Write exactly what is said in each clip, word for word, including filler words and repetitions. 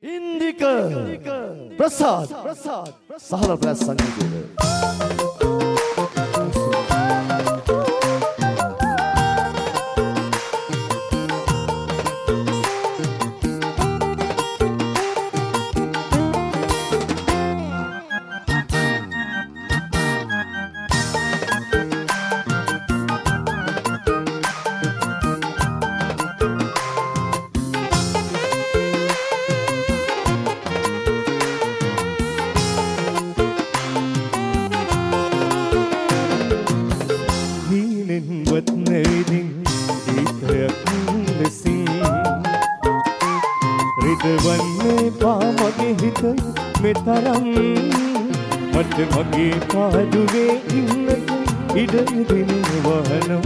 Indika Prasad Sahala Press Sangeeta මෙතරම් මට මගේ පාඩුවේ ඉන්නට ඉඩ දෙන වහනම්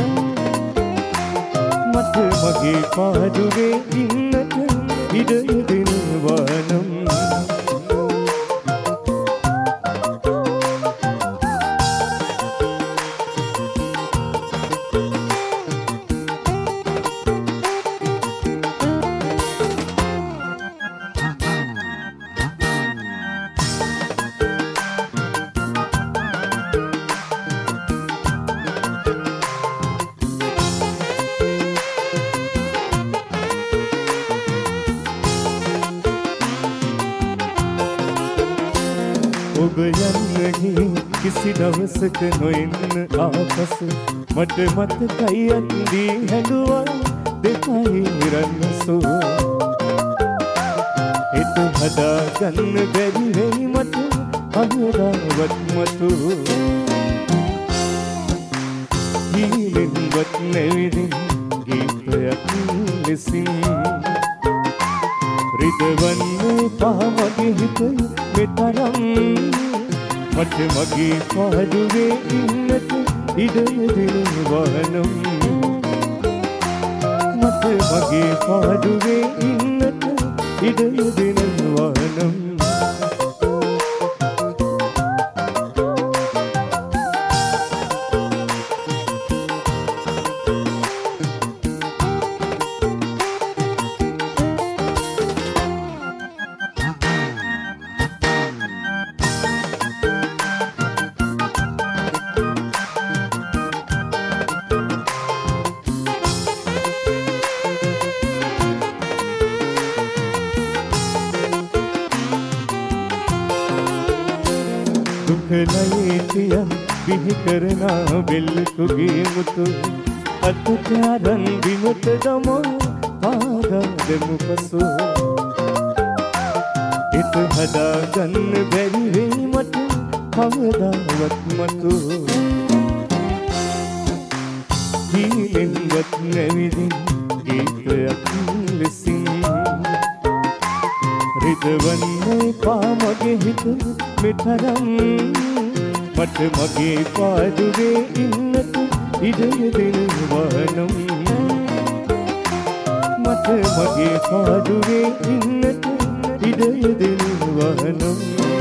මට මගේ පාඩුවේ ඉන්නට ඉඩ දෙන වහනම් ඔබ යන්නේ කිසි දවසක නොඑන්න ආපසු මට මතකයි අන්දී හැඬුවා දෙකයි රන්නසෝ හිත හදා ගන්න බැරි වෙයි මට අහදාවත් මතු ජීවිතවත් නැවිදින් ගීතයක් ලෙසින් රිදවන්නේ පහමගේ හිත මෙතරම් මට මගේ පාඩුවේ ඉන්නට ඉඩ දෙන වහනම් මට මගේ පාඩුවේ ඉන්නට ඉඩ දෙන වහනම් දුකලයිතියන් බිහි කරනා බෙල්ලකුගේ මුතු අතට අරන් බිමට දමෝ පාදා දෙමු පසු හිත හදා ගන්න බැරි වෙයි මට කවදාවත් මතු ජීවෙන්වත් නැවිදින් ගීතයක් ලෙසින් රිදවන්නේ පාමගේ හිත මෙතරම් මට මගේ පාඩුවේ ඉන්නට ඉඩ දෙන වහනම් මට මගේ පාඩුවේ ඉන්නට ඉඩ දෙන වහනම්